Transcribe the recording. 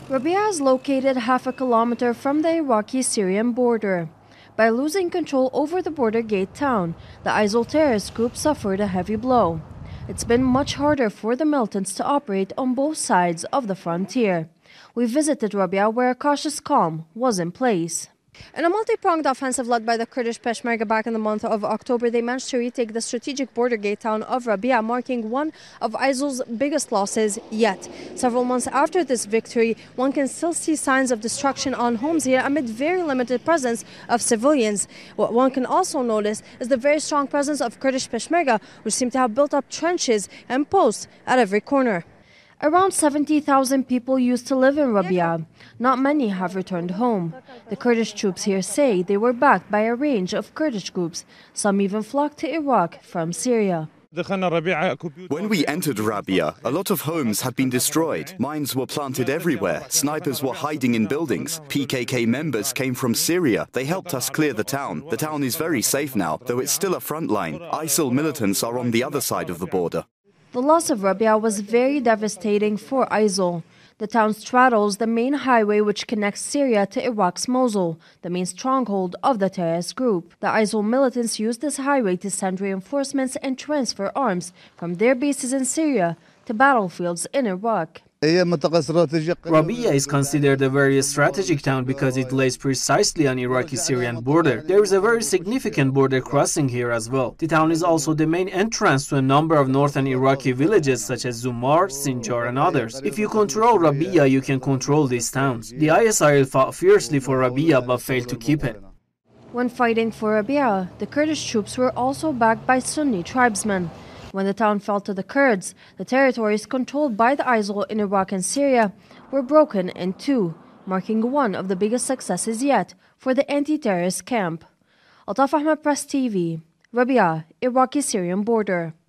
Rabia is located half a kilometer from the Iraqi-Syrian border. By losing control over the border gate town, the ISIL terrorist group suffered a heavy blow. It's been much harder for the militants to operate on both sides of the frontier. We visited Rabia, where a cautious calm was in place. In a multi-pronged offensive led by the Kurdish Peshmerga back in the month of October, they managed to retake the strategic border gate town of Rabia, marking one of ISIL's biggest losses yet. Several months after this victory, one can still see signs of destruction on homes here amid very limited presence of civilians. What one can also notice is the very strong presence of Kurdish Peshmerga, which seem to have built up trenches and posts at every corner. Around 70,000 people used to live in Rabia. Not many have returned home. The Kurdish troops here say they were backed by a range of Kurdish groups. Some even flocked to Iraq from Syria. When we entered Rabia, a lot of homes had been destroyed. Mines were planted everywhere. Snipers were hiding in buildings. PKK members came from Syria. They helped us clear the town. The town is very safe now, though it's still a front line. ISIL militants are on the other side of the border. The loss of Rabia was very devastating for ISIL. The town straddles the main highway which connects Syria to Iraq's Mosul, the main stronghold of the terrorist group. The ISIL militants used this highway to send reinforcements and transfer arms from their bases in Syria to battlefields in Iraq. Rabia is considered a very strategic town because it lays precisely on Iraqi-Syrian border. There is a very significant border crossing here as well. The town is also the main entrance to a number of northern Iraqi villages such as Zumar, Sinjar and others. If you control Rabia, you can control these towns. The ISIL fought fiercely for Rabia but failed to keep it. When fighting for Rabia, the Kurdish troops were also backed by Sunni tribesmen. When the town fell to the Kurds, the territories controlled by the ISIL in Iraq and Syria were broken in two, marking one of the biggest successes yet for the anti-terrorist camp. Altaf Ahmed, Press TV, Rabia, Iraqi-Syrian border.